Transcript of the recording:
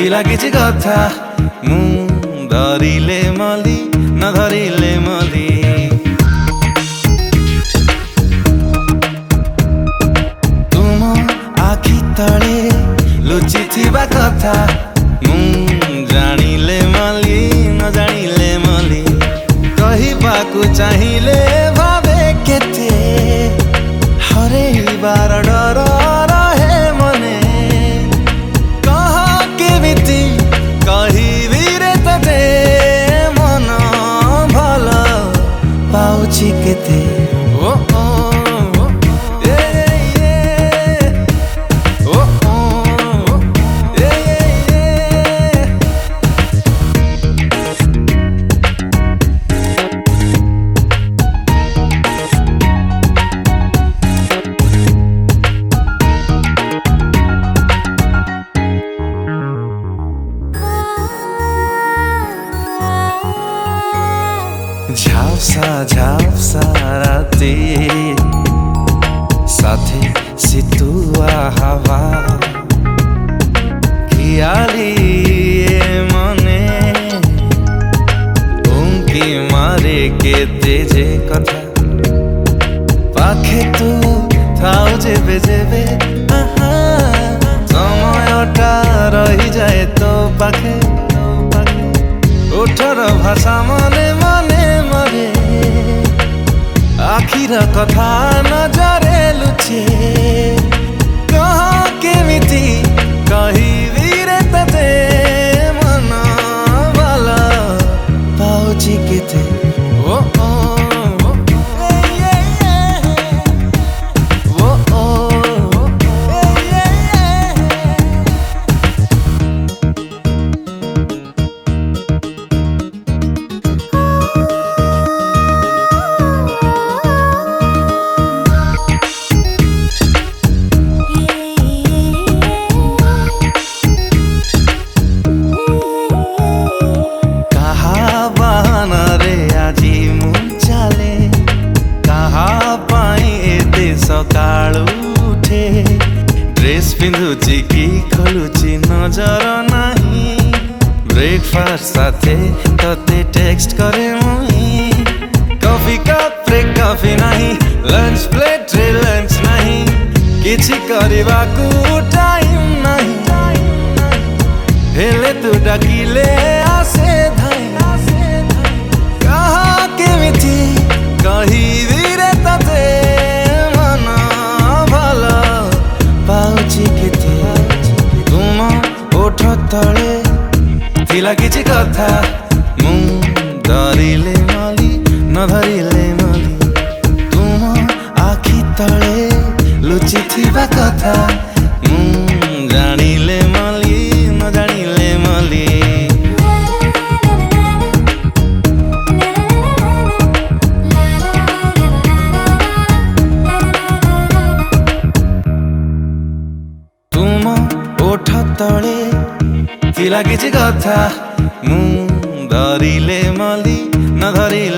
ଥିଲା କିଛି କଥା ମୁଁ ଧରିଲେ ମଲି ନ ଧରିଲେ ମଲି। ତୁମ ଆଖି ତଳେ ଲୁଚିଥିବା କଥା ମୁଁ ଜାଣିଲେ ମଲି ନ ଜାଣିଲେ ମଲି। କହିବାକୁ ଚାହିଁଲେ ଭାବେ କେତେ ହରେଇବାର ଡର ରହେ ମନେ। କହ କେମିତି କହିବି ରେ ତତେ ମନ ଭଲ ପାଉଛି କେତେ। ଓ ଓ ଏ ଓ ଏ ঝাপসা রাতে সাথে শীতুয়া হাওয়া খিয়ালি মনে উঙ্কি মারে কেতে যে কথা পাখে তু থাও যেবে যেবে সময়টা রহি যায় তো পাখে ওঠর ভাষা মনে মনে মরে আখির কথা নজরে লুচে। কহ কেমিতি কহিବି ରେ ତତେ ମନ ଭଲ ପାଉଛି କେତେ। ଓ ଓ ସକାଳୁ ଉଠେ ଡ୍ରେସ୍ ପିନ୍ଧୁଛି କି ଖୋଲୁଛି ନଜର ନାହିଁ। ବ୍ରେକଫାଷ୍ଟ ସାଥେ ତତେ ଟେକ୍ସଟ କରେ ମୁଇଁ। କଫି କପ୍ରେ କଫି ନାହିଁ ଲଞ୍ଚ ପ୍ଲେଟ୍ରେ ଲଞ୍ଚ ନାହିଁ। କିଛି କରିବାକୁ ଟାଇମ୍ ନାହିଁ ହେଲେ ତୁ ଡାକିଲେ ଆସେ ଧାଇଁ। କହ କେମିତି କହିବି ରେ ତତେ ତୁମ ଓଠ ତଳେ ଥିଲା କିଛି କଥା ମୁଁ ଧରିଲେ ମଲି ନ ଧରିଲେ ମଲି। ତୁମ ଆଖି ତଳେ ଲୁଚିଥିବା କଥା ମୁଁ ଜାଣିଲେ ମଲି ନ ଜାଣିଲେ ମଲି। ଓଠ ତଳେ ଥିଲା କିଛି କଥା ମୁଁ ଧରିଲେ ମଲି ନ ଧରିଲେ